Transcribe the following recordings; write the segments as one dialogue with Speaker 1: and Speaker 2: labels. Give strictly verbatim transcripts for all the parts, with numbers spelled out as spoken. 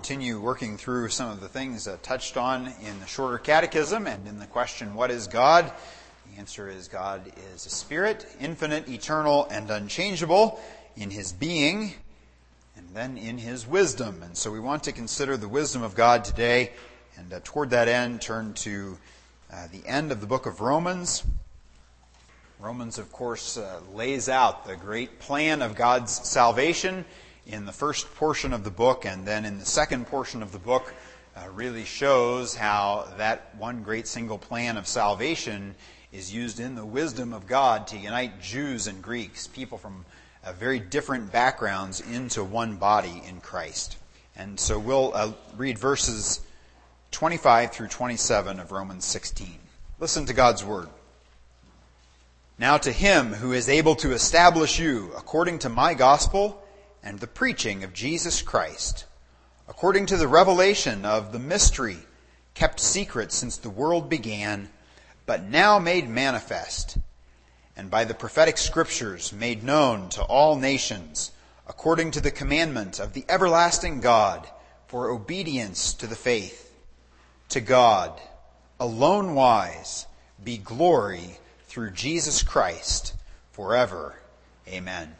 Speaker 1: continue working through some of the things uh, touched on in the shorter catechism and in the question, what is God? The answer is God is a spirit, infinite, eternal, and unchangeable in his being, and then in his wisdom. And so we want to consider the wisdom of God today, and uh, toward that end, turn to uh, the end of the book of Romans. Romans, of course, uh, lays out the great plan of God's salvation in the first portion of the book, and then in the second portion of the book uh, really shows how that one great single plan of salvation is used in the wisdom of God to unite Jews and Greeks, people from uh, very different backgrounds, into one body in Christ. And so we'll uh, read verses twenty-five through twenty-seven of Romans sixteen. Listen to God's word. Now to him who is able to establish you according to my gospel and the preaching of Jesus Christ, according to the revelation of the mystery kept secret since the world began, but now made manifest, and by the prophetic scriptures made known to all nations, according to the commandment of the everlasting God, for obedience to the faith. To God, alone wise, be glory through Jesus Christ, forever. Amen.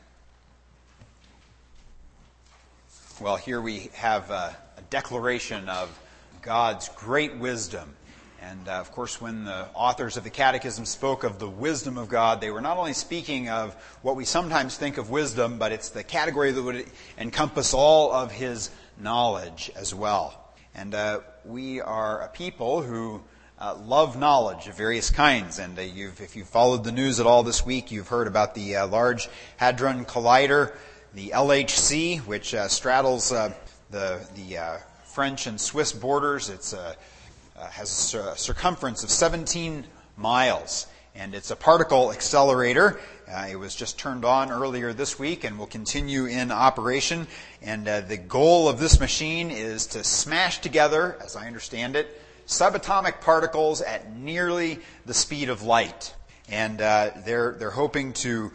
Speaker 1: Well, here we have a, a declaration of God's great wisdom. And, uh, of course, when the authors of the Catechism spoke of the wisdom of God, they were not only speaking of what we sometimes think of wisdom, but it's the category that would encompass all of his knowledge as well. And uh, we are a people who uh, love knowledge of various kinds. And uh, you've, if you've followed the news at all this week, you've heard about the uh, Large Hadron Collider, the L H C, which uh, straddles uh, the the uh, French and Swiss borders. It's uh, uh, has a circumference of seventeen miles, and it's a particle accelerator. Uh, it was just turned on earlier this week and will continue in operation. And uh, the goal of this machine is to smash together, as I understand it, subatomic particles at nearly the speed of light. And uh, they're they're hoping to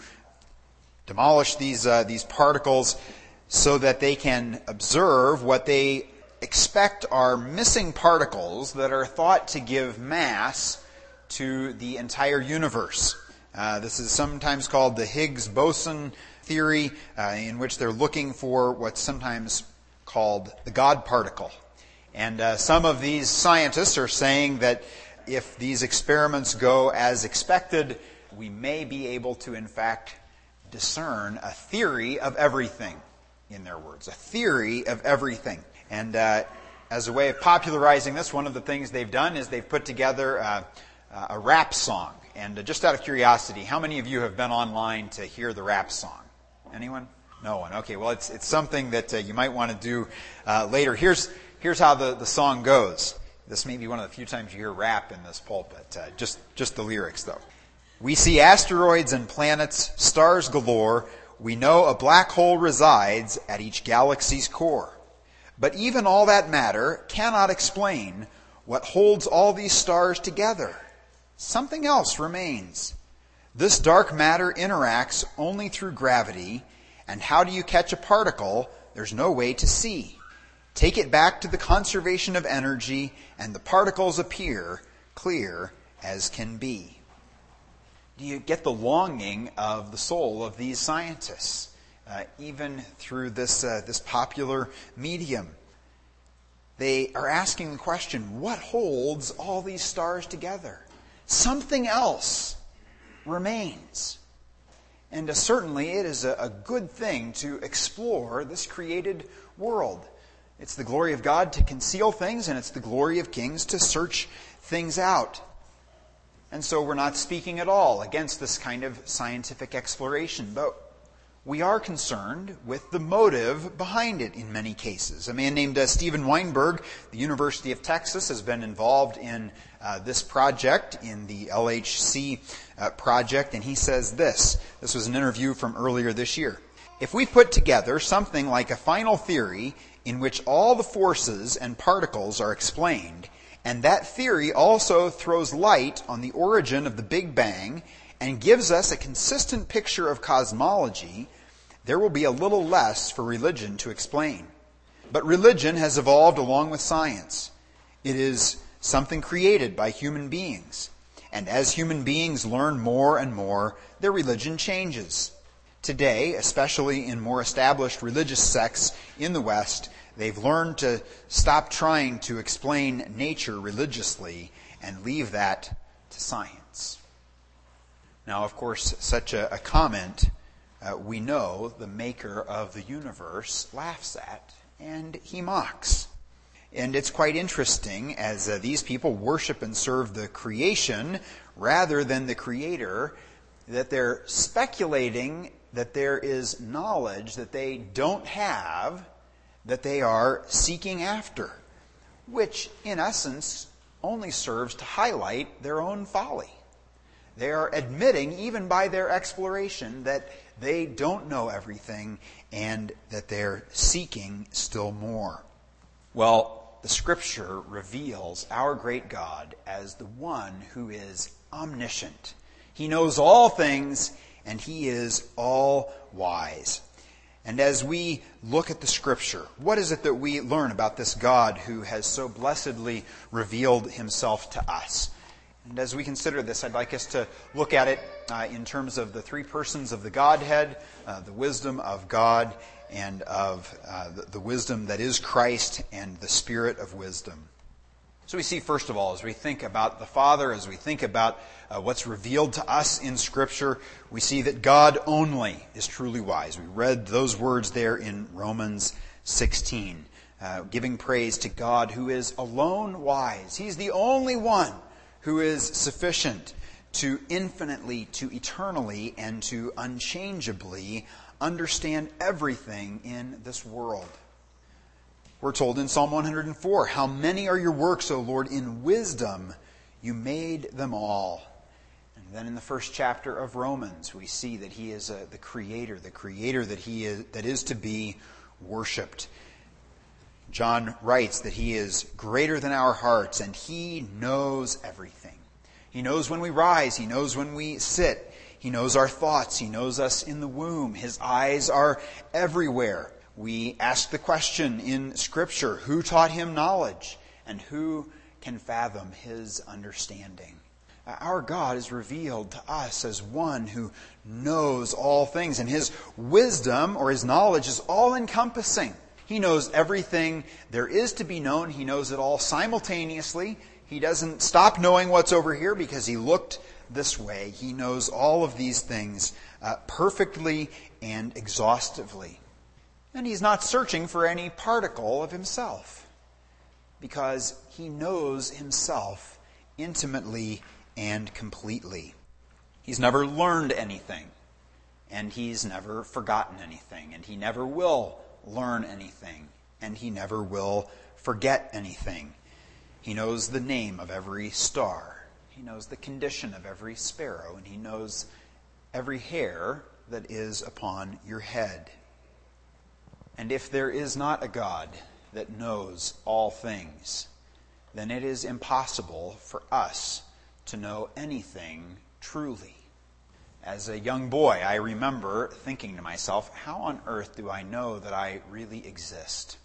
Speaker 1: demolish these uh, these particles so that they can observe what they expect are missing particles that are thought to give mass to the entire universe. Uh, this is sometimes called the Higgs boson theory, uh, in which they're looking for what's sometimes called the God particle. And uh, some of these scientists are saying that if these experiments go as expected, we may be able to, in fact, discern a theory of everything, in their words, a theory of everything. And uh, as a way of popularizing this, one of the things they've done is they've put together uh, a rap song. And uh, just out of curiosity, how many of you have been online to hear the rap song? Anyone? No one. Okay, well, it's it's something that uh, you might want to do uh, later. Here's here's how the, the song goes. This may be one of the few times you hear rap in this pulpit. Uh, just just the lyrics, though. We see asteroids and planets, stars galore. We know a black hole resides at each galaxy's core. But even all that matter cannot explain what holds all these stars together. Something else remains. This dark matter interacts only through gravity, and how do you catch a particle there's no way to see? Take it back to the conservation of energy, and the particles appear clear as can be. Do you get the longing of the soul of these scientists, uh, even through this uh, this popular medium? They are asking the question, what holds all these stars together? Something else remains. And uh, certainly it is a, a good thing to explore this created world. It's the glory of God to conceal things, and it's the glory of kings to search things out. And so we're not speaking at all against this kind of scientific exploration, but we are concerned with the motive behind it in many cases. A man named uh, Steven Weinberg, the University of Texas, has been involved in uh, this project, in the L H C uh, project, and he says this. This was an interview from earlier this year. If we put together something like a final theory in which all the forces and particles are explained, and that theory also throws light on the origin of the Big Bang and gives us a consistent picture of cosmology, there will be a little less for religion to explain. But religion has evolved along with science. It is something created by human beings. And as human beings learn more and more, their religion changes. Today, especially in more established religious sects in the West, they've learned to stop trying to explain nature religiously and leave that to science. Now, of course, such a, a comment, uh, we know the maker of the universe laughs at, and he mocks. And it's quite interesting as uh, these people worship and serve the creation rather than the Creator, that they're speculating that there is knowledge that they don't have, that they are seeking after, which in essence only serves to highlight their own folly. They are admitting, even by their exploration, that they don't know everything and that they're seeking still more. Well, the Scripture reveals our great God as the one who is omniscient. He knows all things, and He is all wise. And as we look at the Scripture, what is it that we learn about this God who has so blessedly revealed Himself to us? And as we consider this, I'd like us to look at it uh, in terms of the three persons of the Godhead, uh, the wisdom of God, and of uh, the, the wisdom that is Christ, and the Spirit of wisdom. So we see, first of all, as we think about the Father, as we think about uh, what's revealed to us in Scripture, we see that God only is truly wise. We read those words there in Romans sixteen, uh, giving praise to God who is alone wise. He's the only one who is sufficient to infinitely, to eternally, and to unchangeably understand everything in this world. We're told in Psalm one hundred four, "How many are your works, O Lord? In wisdom you made them all." And then in the first chapter of Romans, we see that He is a, the Creator, the Creator that He is, that is to be worshipped. John writes that He is greater than our hearts, and He knows everything. He knows when we rise. He knows when we sit. He knows our thoughts. He knows us in the womb. His eyes are everywhere. We ask the question in Scripture, who taught Him knowledge, and who can fathom His understanding? Our God is revealed to us as one who knows all things, and His wisdom or His knowledge is all-encompassing. He knows everything there is to be known. He knows it all simultaneously. He doesn't stop knowing what's over here because He looked this way. He knows all of these things uh, perfectly and exhaustively. And He's not searching for any particle of Himself, because He knows Himself intimately and completely. He's never learned anything, and He's never forgotten anything, and He never will learn anything, and He never will forget anything. He knows the name of every star. He knows the condition of every sparrow, and He knows every hair that is upon your head. And if there is not a God that knows all things, then it is impossible for us to know anything truly. As a young boy, I remember thinking to myself, how on earth do I know that I really exist?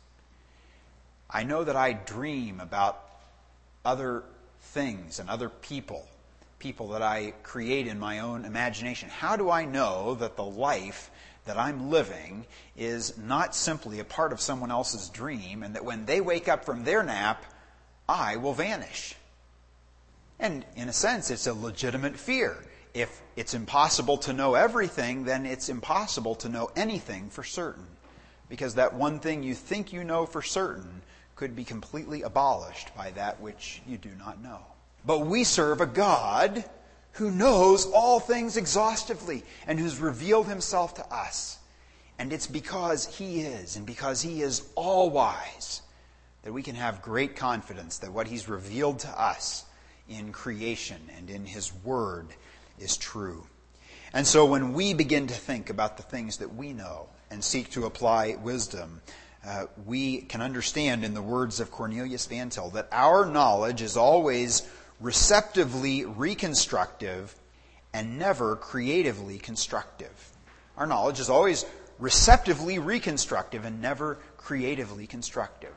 Speaker 1: I know that I dream about other things and other people, people that I create in my own imagination. How do I know that the life that I'm living is not simply a part of someone else's dream, and that when they wake up from their nap, I will vanish? And in a sense, it's a legitimate fear. If it's impossible to know everything, then it's impossible to know anything for certain. Because that one thing you think you know for certain could be completely abolished by that which you do not know. But we serve a God who knows all things exhaustively and who's revealed Himself to us. And it's because He is, and because He is all-wise, that we can have great confidence that what He's revealed to us in creation and in His Word is true. And so when we begin to think about the things that we know and seek to apply wisdom, uh, we can understand in the words of Cornelius Van Til that our knowledge is always receptively reconstructive and never creatively constructive. Our knowledge is always receptively reconstructive and never creatively constructive.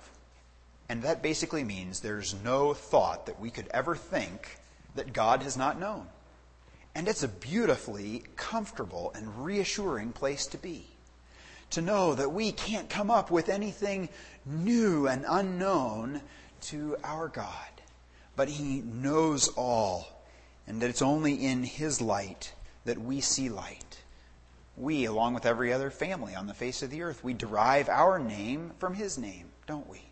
Speaker 1: And that basically means there's no thought that we could ever think that God has not known. And it's a beautifully comfortable and reassuring place to be. To know that we can't come up with anything new and unknown to our God. But He knows all, and that it's only in His light that we see light. We, along with every other family on the face of the earth, we derive our name from His name, don't we?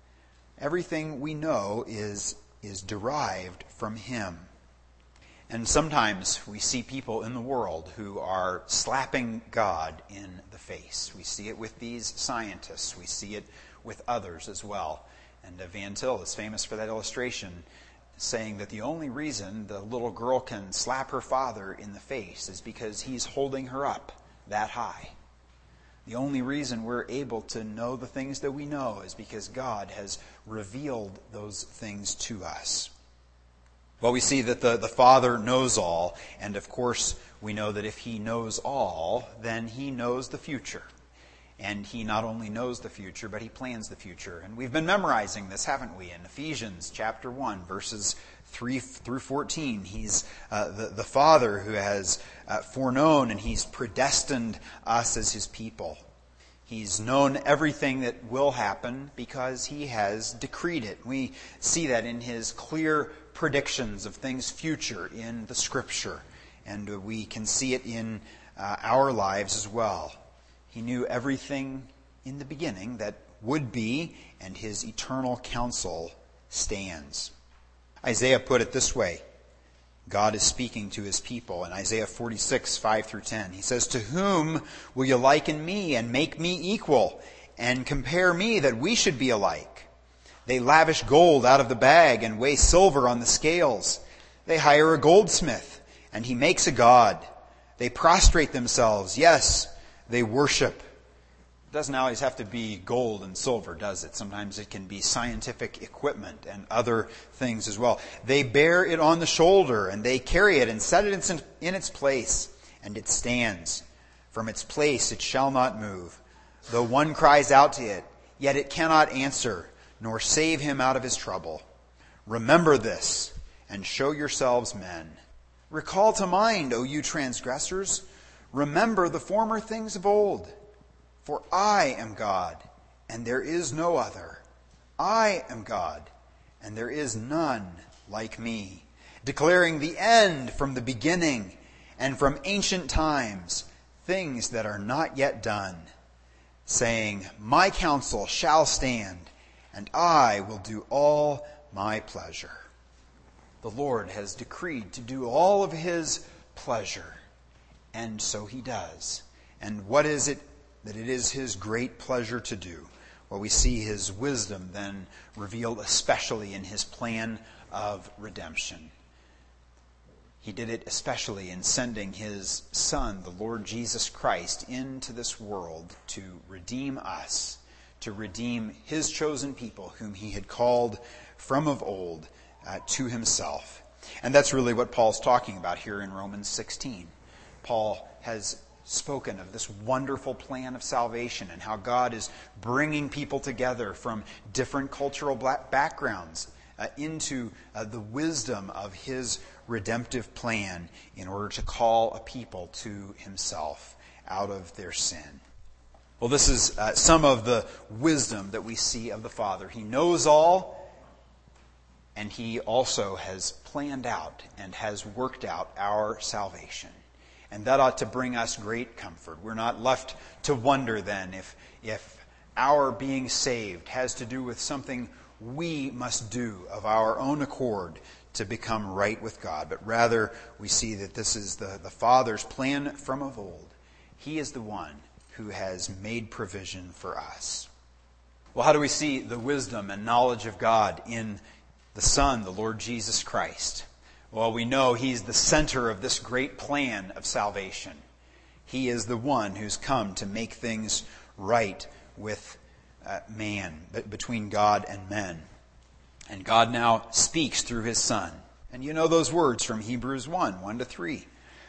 Speaker 1: Everything we know is, is derived from Him. And sometimes we see people in the world who are slapping God in the face. We see it with these scientists. We see it with others as well. And Van Til is famous for that illustration, saying that the only reason the little girl can slap her father in the face is because he's holding her up that high. The only reason we're able to know the things that we know is because God has revealed those things to us. Well, we see that the, the Father knows all, and of course we know that if He knows all, then He knows the future. And He not only knows the future, but He plans the future. And we've been memorizing this, haven't we? In Ephesians chapter one, verses three through fourteen. He's uh, the, the Father who has uh, foreknown and He's predestined us as His people. He's known everything that will happen because He has decreed it. We see that in His clear predictions of things future in the Scripture. And we can see it in uh, our lives as well. He knew everything in the beginning that would be, and His eternal counsel stands. Isaiah put it this way. God is speaking to His people in Isaiah forty-six, five through ten. He says, "To whom will you liken me and make me equal and compare me that we should be alike? They lavish gold out of the bag and weigh silver on the scales. They hire a goldsmith and he makes a god. They prostrate themselves. Yes, they worship." It doesn't always have to be gold and silver, does it? Sometimes it can be scientific equipment and other things as well. They bear it on the shoulder and they carry it and set it in its place, and it stands. From its place it shall not move. Though one cries out to it, yet it cannot answer, nor save him out of his trouble. Remember this, and show yourselves men. Recall to mind, O you transgressors. Remember the former things of old. For I am God, and there is no other. I am God, and there is none like me, declaring the end from the beginning, and from ancient times, things that are not yet done, saying, My counsel shall stand, and I will do all my pleasure. The Lord has decreed to do all of His pleasure, and so He does. And what is it that it is His great pleasure to do? Well, we see His wisdom then revealed especially in His plan of redemption. He did it especially in sending His Son, the Lord Jesus Christ, into this world to redeem us, to redeem His chosen people whom He had called from of old uh, to Himself. And that's really what Paul's talking about here in Romans sixteen. Paul has spoken of this wonderful plan of salvation and how God is bringing people together from different cultural backgrounds uh, into uh, the wisdom of His redemptive plan in order to call a people to Himself out of their sin. Well, this is uh, some of the wisdom that we see of the Father. He knows all, and He also has planned out and has worked out our salvation. And that ought to bring us great comfort. We're not left to wonder then if, if our being saved has to do with something we must do of our own accord to become right with God. But rather, we see that this is the, the Father's plan from of old. He is the one who has made provision for us. Well, how do we see the wisdom and knowledge of God in the Son, the Lord Jesus Christ? Well, we know He's the center of this great plan of salvation. He is the one who's come to make things right with uh, man, between God and men. And God now speaks through His Son. And you know those words from Hebrews one, one to three.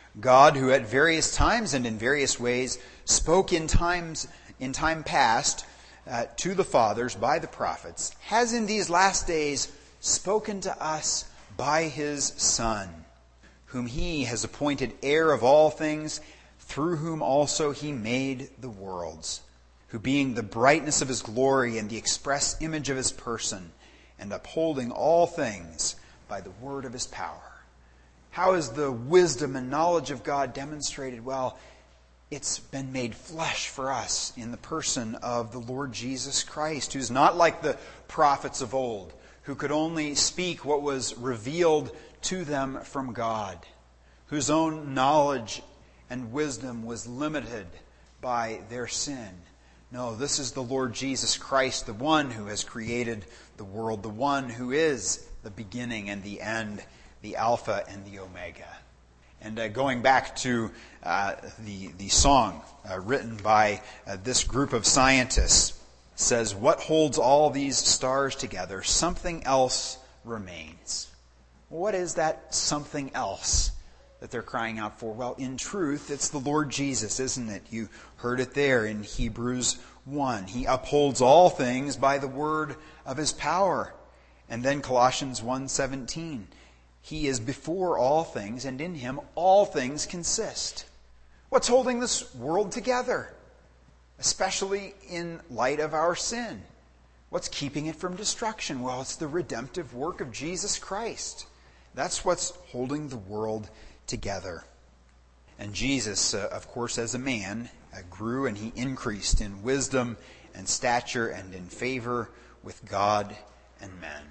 Speaker 1: God, who at various times and in various ways spoke in times in time past uh, to the fathers by the prophets, has in these last days spoken to us by his Son, whom he has appointed heir of all things, through whom also he made the worlds, who being the brightness of his glory and the express image of his person, and upholding all things by the word of his power. How is the wisdom and knowledge of God demonstrated? Well, it's been made flesh for us in the person of the Lord Jesus Christ, who's not like the prophets of old, who could only speak what was revealed to them from God, whose own knowledge and wisdom was limited by their sin. No, this is the Lord Jesus Christ, the one who has created the world, the one who is the beginning and the end, the Alpha and the Omega. And uh, going back to uh, the, the song uh, written by uh, this group of scientists, says, what holds all these stars together? Something else remains. What is that something else that they're crying out for? Well, in truth, it's the Lord Jesus, isn't it? You heard it there in Hebrews one. He upholds all things by the word of his power. And then Colossians one seventeen. He is before all things, and in him all things consist. What's holding this world together? Especially in light of our sin. What's keeping it from destruction? Well, it's the redemptive work of Jesus Christ. That's what's holding the world together. And Jesus, uh, of course, as a man, uh, grew and he increased in wisdom and stature and in favor with God and men.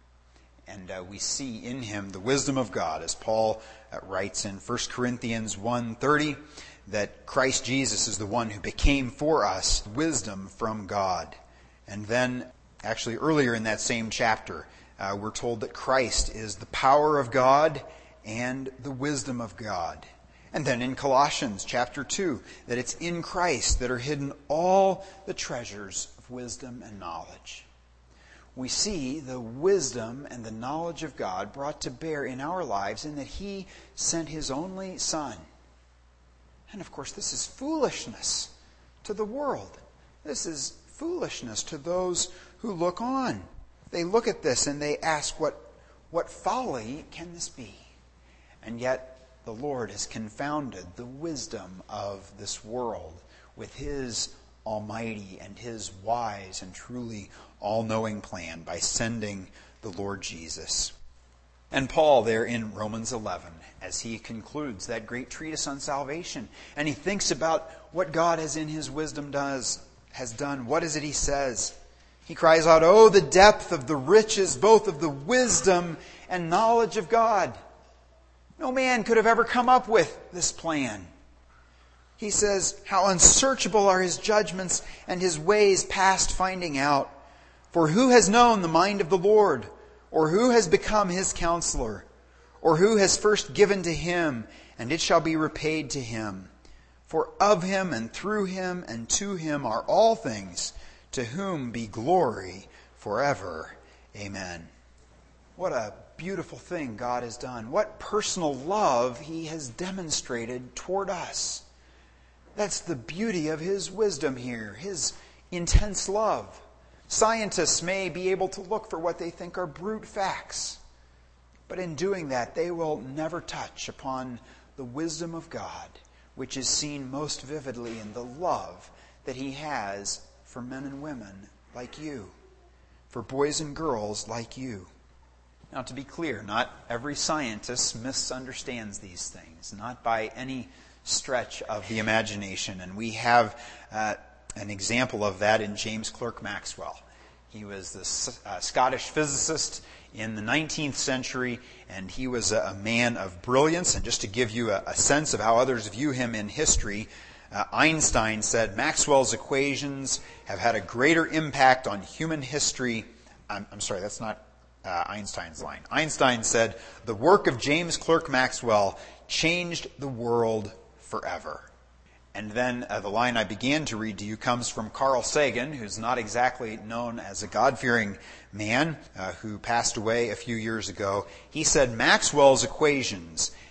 Speaker 1: And uh, we see in him the wisdom of God, as Paul uh, writes in First Corinthians one thirty, that Christ Jesus is the one who became for us wisdom from God. And then, actually earlier in that same chapter, uh, we're told that Christ is the power of God and the wisdom of God. And then in Colossians chapter two, that it's in Christ that are hidden all the treasures of wisdom and knowledge. We see the wisdom and the knowledge of God brought to bear in our lives in that he sent his only Son. And of course, this is foolishness to the world. This is foolishness to those who look on. They look at this and they ask, what, what folly can this be? And yet, the Lord has confounded the wisdom of this world with his almighty and his wise and truly all-knowing plan by sending the Lord Jesus. And Paul there in Romans eleven, as he concludes that great treatise on salvation, and he thinks about what God has in his wisdom does, has done, what is it he says? He cries out, "Oh, the depth of the riches, both of the wisdom and knowledge of God." No man could have ever come up with this plan. He says, "How unsearchable are his judgments and his ways past finding out. For who has known the mind of the Lord? Or who has become his counselor? Or who has first given to him, and it shall be repaid to him? For of him and through him and to him are all things, to whom be glory forever. Amen." What a beautiful thing God has done. What personal love he has demonstrated toward us. That's the beauty of his wisdom here, his intense love. Scientists may be able to look for what they think are brute facts, but in doing that, they will never touch upon the wisdom of God, which is seen most vividly in the love that he has for men and women like you, for boys and girls like you. Now, to be clear, not every scientist misunderstands these things, not by any stretch of the imagination. And we have uh, an example of that in James Clerk Maxwell. He was the uh, Scottish physicist in the nineteenth century, and he was a, a man of brilliance. And just to give you a, a sense of how others view him in history, uh, Einstein said, "Maxwell's equations have had a greater impact on human history." I'm, I'm sorry, that's not uh, Einstein's line. Einstein said, "The work of James Clerk Maxwell changed the world forever." And then uh, the line I began to read to you comes from Carl Sagan, who's not exactly known as a God-fearing man, uh, who passed away a few years ago. He said, "Maxwell's equations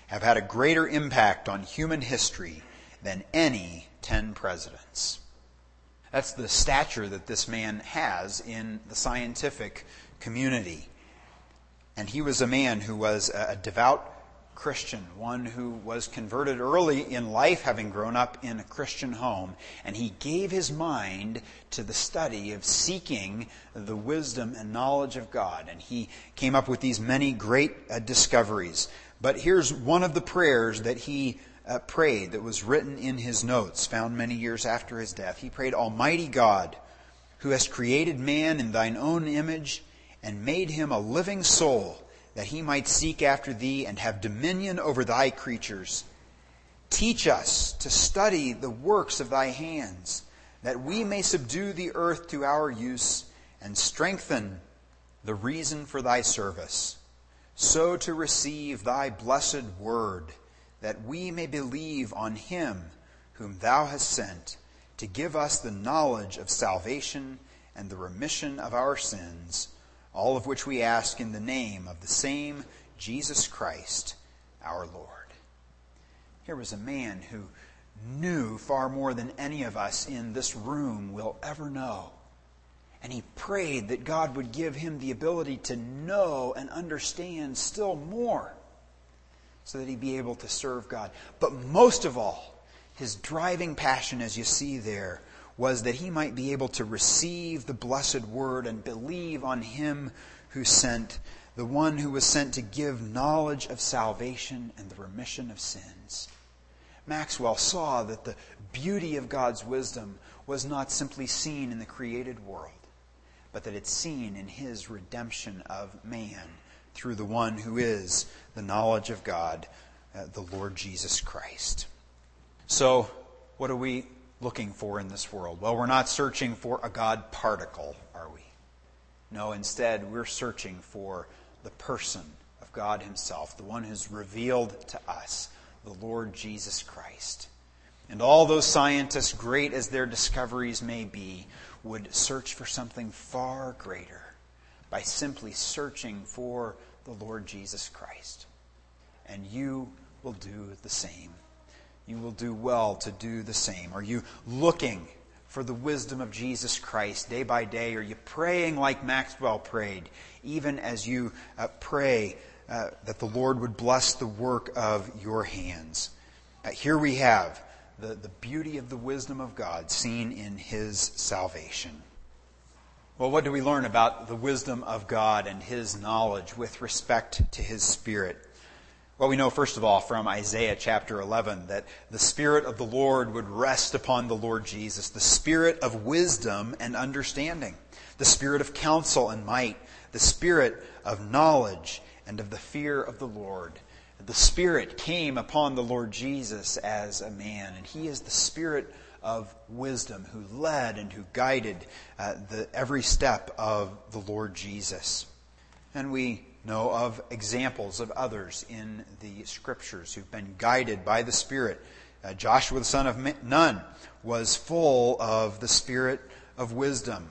Speaker 1: have had a greater impact on human history than any ten presidents. That's the stature that this man has in the scientific community. And he was a man who was a devout Christian, one who was converted early in life, having grown up in a Christian home. And he gave his mind to the study of seeking the wisdom and knowledge of God. And he came up with these many great uh, discoveries. But here's one of the prayers that he uh, prayed that was written in his notes, found many years after his death. He prayed, "Almighty God, who hast created man in thine own image and made him a living soul, that he might seek after thee and have dominion over thy creatures. Teach us to study the works of thy hands, that we may subdue the earth to our use and strengthen the reason for thy service, so to receive thy blessed word, that we may believe on him whom thou hast sent, to give us the knowledge of salvation and the remission of our sins, all of which we ask in the name of the same Jesus Christ, our Lord." Here was a man who knew far more than any of us in this room will ever know. And he prayed that God would give him the ability to know and understand still more, so that he'd be able to serve God. But most of all, his driving passion, as you see there, was that he might be able to receive the blessed word and believe on him who sent, the one who was sent to give knowledge of salvation and the remission of sins. Maxwell saw that the beauty of God's wisdom was not simply seen in the created world, but that it's seen in his redemption of man through the one who is the knowledge of God, uh, the Lord Jesus Christ. So, what are we looking for in this world? Well, we're not searching for a God particle, are we? No, instead, we're searching for the person of God himself, the one who's revealed to us, the Lord Jesus Christ. And all those scientists, great as their discoveries may be, would search for something far greater by simply searching for the Lord Jesus Christ. And you will do the same. You will do well to do the same. Are you looking for the wisdom of Jesus Christ day by day? Are you praying like Maxwell prayed, even as you uh, pray uh, that the Lord would bless the work of your hands? Uh, here we have the, the beauty of the wisdom of God seen in his salvation. Well, what do we learn about the wisdom of God and his knowledge with respect to his Spirit? Well, we know, first of all, from Isaiah chapter eleven, that the Spirit of the Lord would rest upon the Lord Jesus, the Spirit of wisdom and understanding, the Spirit of counsel and might, the Spirit of knowledge and of the fear of the Lord. The Spirit came upon the Lord Jesus as a man, and he is the Spirit of wisdom who led and who guided uh, the every step of the Lord Jesus. And we know of examples of others in the Scriptures who've been guided by the Spirit. Uh, Joshua the son of Nun was full of the Spirit of wisdom.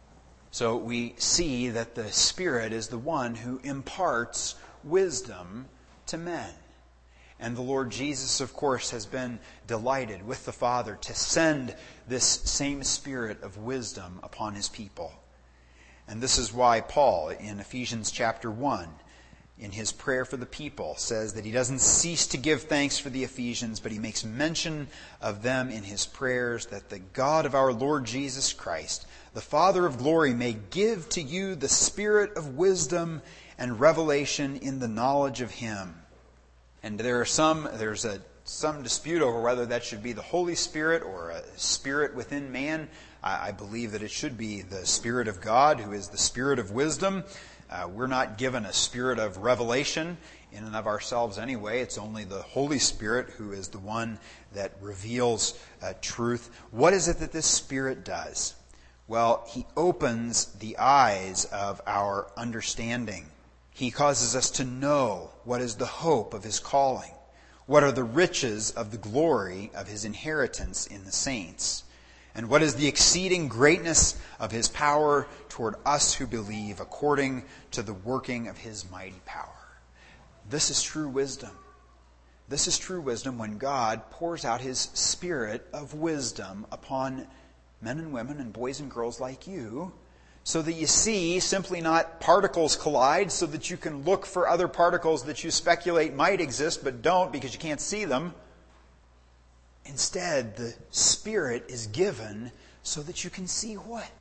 Speaker 1: So we see that the Spirit is the one who imparts wisdom to men. And the Lord Jesus, of course, has been delighted with the Father to send this same Spirit of wisdom upon his people. And this is why Paul, in Ephesians chapter one, in his prayer for the people, says that he doesn't cease to give thanks for the Ephesians, but he makes mention of them in his prayers, that the God of our Lord Jesus Christ, the Father of glory, may give to you the spirit of wisdom and revelation in the knowledge of him. And there are some, there's a some dispute over whether that should be the Holy Spirit or a spirit within man. I, I believe that it should be the Spirit of God, who is the Spirit of wisdom. Uh, we're not given a spirit of revelation in and of ourselves anyway. It's only the Holy Spirit who is the one that reveals uh, truth. What is it that this Spirit does? Well, he opens the eyes of our understanding. He causes us to know what is the hope of his calling. What are the riches of the glory of his inheritance in the saints? And what is the exceeding greatness of his power toward us who believe, according to the working of his mighty power? This is true wisdom. This is true wisdom when God pours out his Spirit of wisdom upon men and women and boys and girls like you, so that you see simply not particles collide, so that you can look for other particles that you speculate might exist but don't because you can't see them. Instead, the Spirit is given so that you can see what?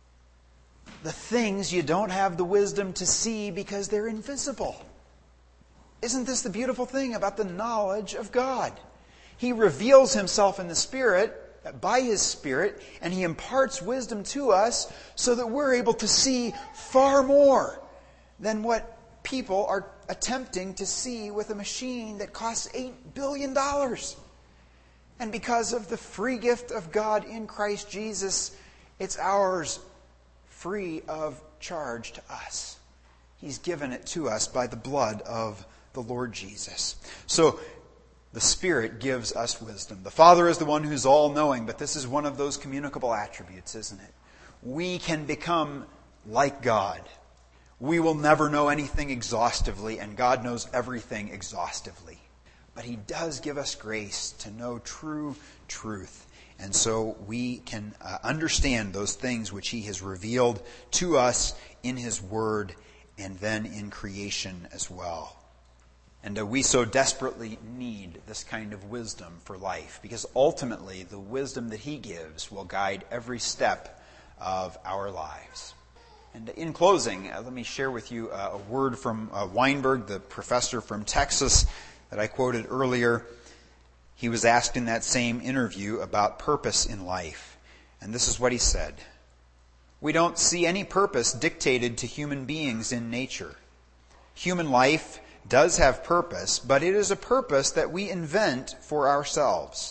Speaker 1: The things you don't have the wisdom to see because they're invisible. Isn't this the beautiful thing about the knowledge of God? He reveals himself in the Spirit, by his Spirit, and he imparts wisdom to us so that we're able to see far more than what people are attempting to see with a machine that costs eight billion dollars. And because of the free gift of God in Christ Jesus, it's ours free of charge to us. He's given it to us by the blood of the Lord Jesus. So, the Spirit gives us wisdom. The Father is the one who's all-knowing, but this is one of those communicable attributes, isn't it? We can become like God. We will never know anything exhaustively, and God knows everything exhaustively. But He does give us grace to know true truth. And so we can uh, understand those things which He has revealed to us in His Word and then in creation as well. And uh, we so desperately need this kind of wisdom for life, because ultimately the wisdom that He gives will guide every step of our lives. And in closing, uh, let me share with you uh, a word from uh, Weinberg, the professor from Texas that I quoted earlier. He was asked in that same interview about purpose in life. And this is what he said. "We don't see any purpose dictated to human beings in nature. Human life does have purpose, but it is a purpose that we invent for ourselves.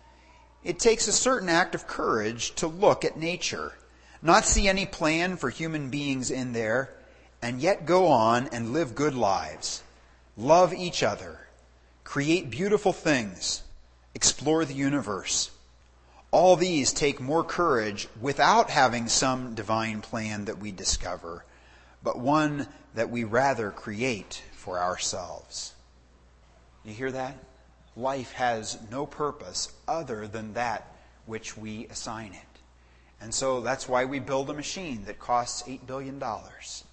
Speaker 1: It takes a certain act of courage to look at nature, not see any plan for human beings in there, and yet go on and live good lives, love each other, create beautiful things, explore the universe. All these take more courage without having some divine plan that we discover, but one that we rather create for ourselves." You hear that? Life has no purpose other than that which we assign it. And so that's why we build a machine that costs eight billion dollars.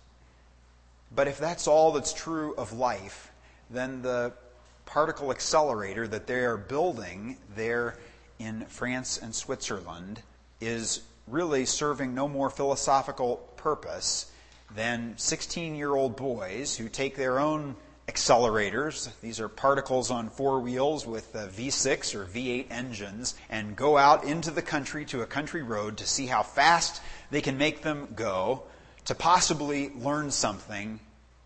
Speaker 1: But if that's all that's true of life, then the particle accelerator that they are building there in France and Switzerland is really serving no more philosophical purpose than sixteen-year-old boys who take their own accelerators. These are particles on four wheels with V six or V eight engines, and go out into the country to a country road to see how fast they can make them go, to possibly learn something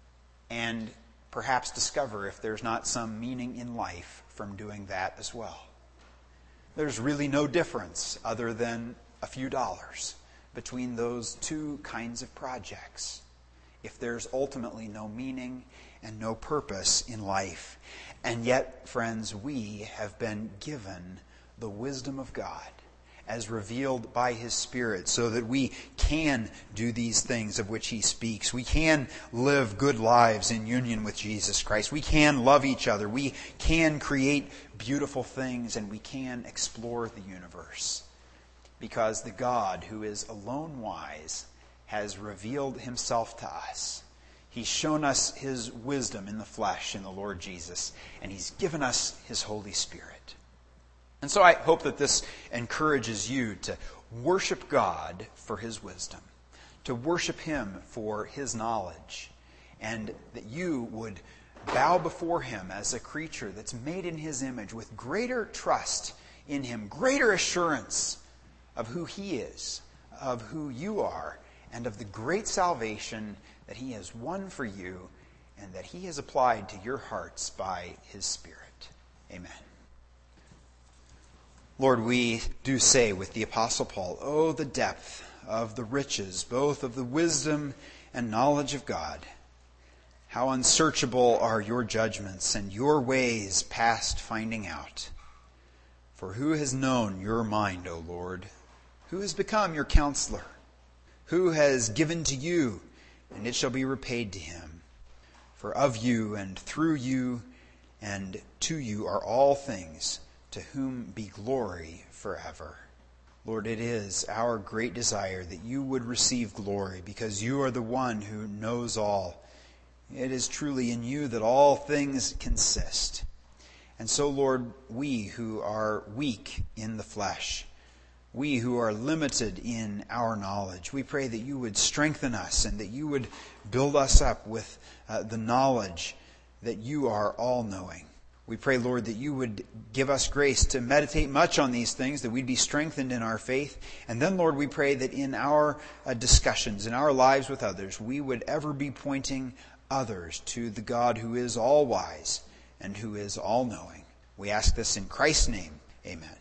Speaker 1: and perhaps discover if there's not some meaning in life from doing that as well. There's really no difference other than a few dollars between those two kinds of projects, if there's ultimately no meaning and no purpose in life. And yet, friends, we have been given the wisdom of God as revealed by His Spirit, so that we can do these things of which He speaks. We can live good lives in union with Jesus Christ. We can love each other. We can create beautiful things, and we can explore the universe. Because the God who is alone wise has revealed Himself to us. He's shown us His wisdom in the flesh in the Lord Jesus, and He's given us His Holy Spirit. And so I hope that this encourages you to worship God for His wisdom, to worship Him for His knowledge, and that you would bow before Him as a creature that's made in His image with greater trust in Him, greater assurance of who He is, of who you are, and of the great salvation that He has won for you and that He has applied to your hearts by His Spirit. Amen. Lord, we do say with the Apostle Paul, "Oh, the depth of the riches, both of the wisdom and knowledge of God. How unsearchable are your judgments and your ways past finding out. For who has known your mind, O Lord? Who has become your counselor? Who has given to you, and it shall be repaid to him? For of you and through you and to you are all things, to whom be glory forever. Lord, it is our great desire that you would receive glory, because you are the one who knows all. It is truly in you that all things consist. And so, Lord, we who are weak in the flesh, we who are limited in our knowledge, we pray that you would strengthen us and that you would build us up with uh, the knowledge that you are all-knowing. We pray, Lord, that you would give us grace to meditate much on these things, that we'd be strengthened in our faith. And then, Lord, we pray that in our uh, discussions, in our lives with others, we would ever be pointing others to the God who is all-wise and who is all-knowing. We ask this in Christ's name. Amen.